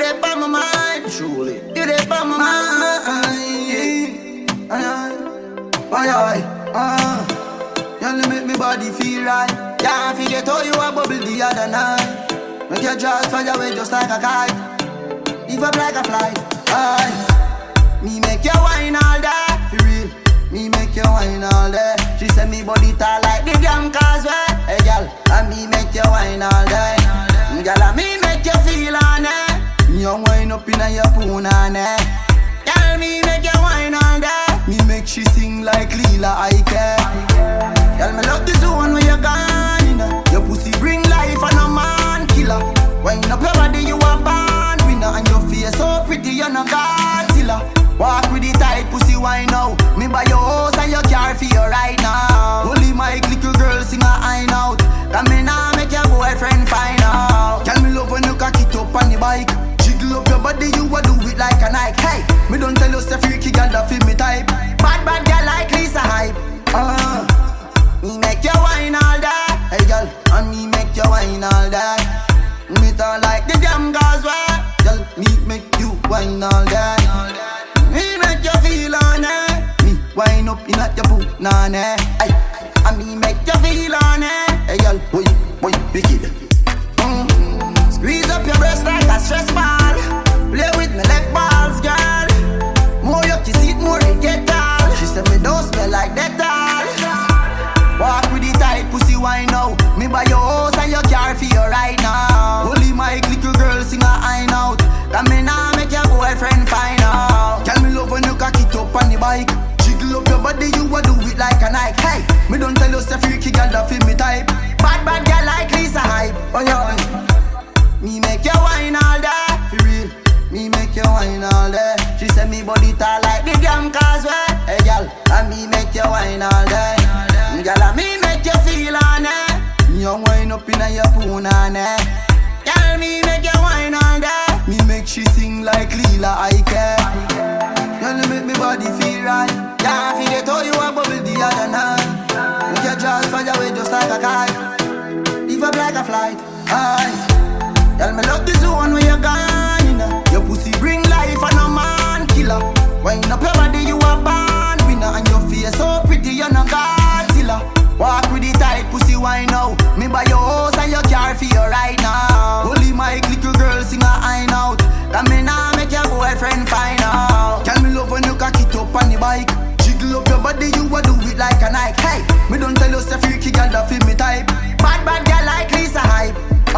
there on my mind. Truly. You there on my mind. Girl, you make me body feel right. Can't forget how you a bubble the other night. Make your jaws fly away just like a kite. Live up like a flight. Aye. Me make you wine all day. For real. Me make you wine all day. She said me body tall like the damn causeway. Hey girl, and me make you wine all day. Girl, and me make you feel on it. You wine up in your punani. Girl, me make you wine all day. Me make she sing like Lila Ike. Girl, me love the zone where you gone, you know. Your pussy bring life and a man killer. Wine up your body, you a born winner. And your face so pretty, you're no Godzilla. Walk with the tight pussy wine now. Me buy your house and your car for you right now. Holy my little girl sing a high note. That me now make your boyfriend find out. Girl, me love when you cock it up on the bike. Jiggle up your body, you a do it like a Nike. Hey, me don't tell you say freaky girl that feel me type. Bad girl like Lisa Hype. Me make you wine all day. Hey girl, and me make you wine all day. Me talk like the damn causeway. Girl, me make you wine all day. Me make you feel on it. Me wine up in at your punani. Hey, and me make you feel on it. Hey girl, boy, wicked. Squeeze up your breast like a stress ball. Play with me leg balls, girl. More you kiss it, more you get tall. She said me don't smell like that all. Walk with the tight pussy wine now. Me buy your house and your car for you right now. Holy my little girl sing a high note. That me now make your boyfriend find out. Tell me love when you cock it up on the bike. Jiggle up your body, you a do it like a Nike. Hey, me don't tell you say freaky girl that feel me type. Bad girl like Lisa Hype. Oh yeah. Me make you wine all day. For real. Me make you wine all day. She said me body tall like the damn causeway. Hey girl, and me make you wine all day. Girl, and me make you feel on it. You wine up in your punani. Girl, me make you wine all day. Me make she sing like Lila Ike. Girl, you make me body feel right. Can't forget how you a bubble the other night. Make your jaws fly away just like a kite. Live up like a flight. Aye. Girl, me love the zone where you gone, you know. Your pussy bring life and a man killer. Wine up your body, you a born winner. And your face so pretty, you're no Godzilla. Walk with the tight pussy wine now. Me buy your house and your car for you right now. Holy my little girl sing a high note. That me now make your boyfriend find out. Tell me love when you cock it up on the bike. Jiggle up your body, you a do it like a Nike. Hey, me don't tell you say freaky girl that feel me type. Bad girl like Lisa Hype.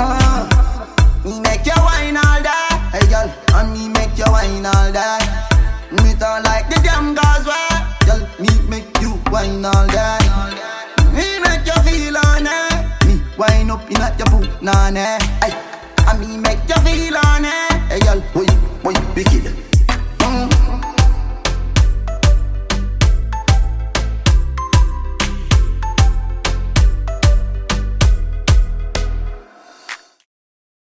Me make you wine all day. Hey girl, and me make you wine all day. Me talk like the damn causeway. Girl, me make you wine all day. Me make you feel on it. Me wine up in at your punani. Hey, and me make you feel on it. Hey girl, boy, wicked.